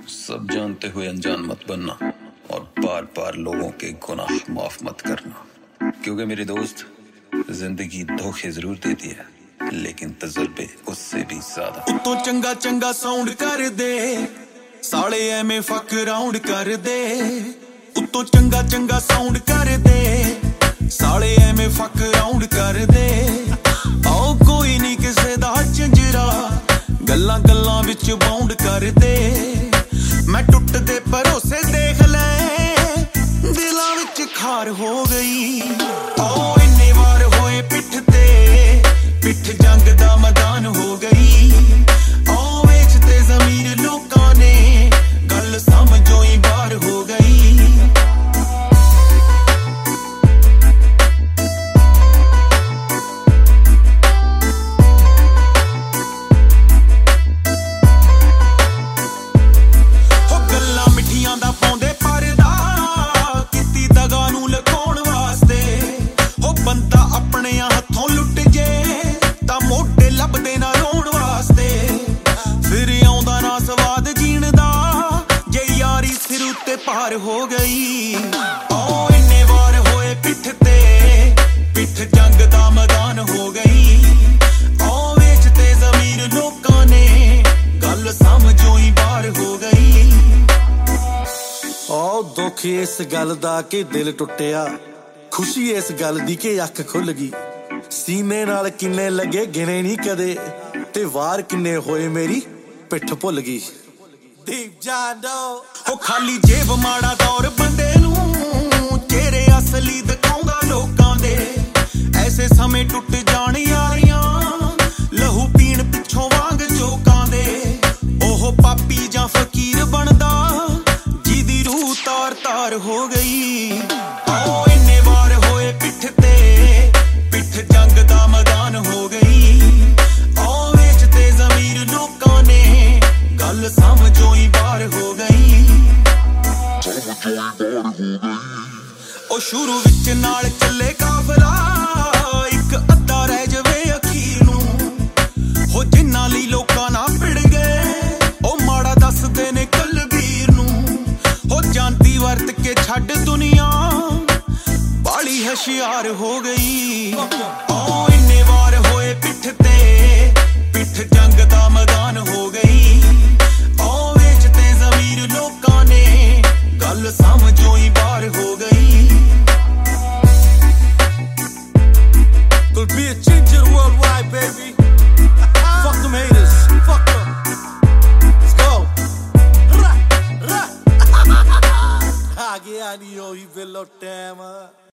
सब जानते हुए अनजान मत बनना और बार बार लोगों के गुनाह माफ मत करना, क्योंकि मेरे दोस्त जिंदगी धोखे जरूर देती है लेकिन तजुर्बे उससे भी ज्यादा। उतो चंगा चंगा साउंड कर दे साले एवें फक राउंड कर दे, उतो चंगा चंगा साउंड कर दे साले एवें फक राउंड कर दे। आओ कोई नहीं किसे दा झंजरा गल्लां गल्लां विच बाउंड कर दे। मैं टुट दे भरोसे देख ले दिलां विच खार हो गई। आओ इन्ने वार होए पिठ ते पिठ जंग दा मैदान हो गई। आओ वेचते ज़मीर लोकां ने गल समझो ही बार हो गई। पार हो गई। आओ इन्ने वार होए पिठ ते पिठ जंग दा मैदान हो गई। आओ वेचते ज़मीर लोकां ने गल समझो ही बार हो गई। आओ दुख इस गल दा कि दिल टुटिया, खुशी इस गल दी कि अख खुल गई। सीने नाल किन्ने लगे गिने नहीं कदे ते वार किन्ने होए मेरी पिठ भुल गई। Deep John ओ खाली जेब माड़ा दौर बंदे नूं चेहरे असली दिखाउंदा लोकां दे। ऐसे समय टुट जाण यारियां लहू पीण पिछों वांग चोकां दे। ओह पापी जां फकीर बनदा जिदी रूह तार तार हो गई। आओ इन्ने वार होए पिठ ते पिठ जंग दा मैदान हो गई। आओ वेचते ज़मीर लोकां ने गल समझो ही बार हो गई। ओ शुरू विच नाल चले काफला इक अद्धा रह जवे अखीर नूं। हो जिन्ना लई लोकां ना भिड़ गए ओ माड़ा दसदे ने कलबीर नूं। हो जानती वरत के छड्ड दुनिया बाली होशियार हो गई। आओ इन्ने वार होए पिठ ते पिठ जंग दा मैदान हो गई। आओ वेचते ज़मीर लोकां ने गल समझो ही बार हो गई। Could be a ginger worldwide, baby. Fuck them haters. Fuck them. Let's go. Ah, get out of here, you bello damn.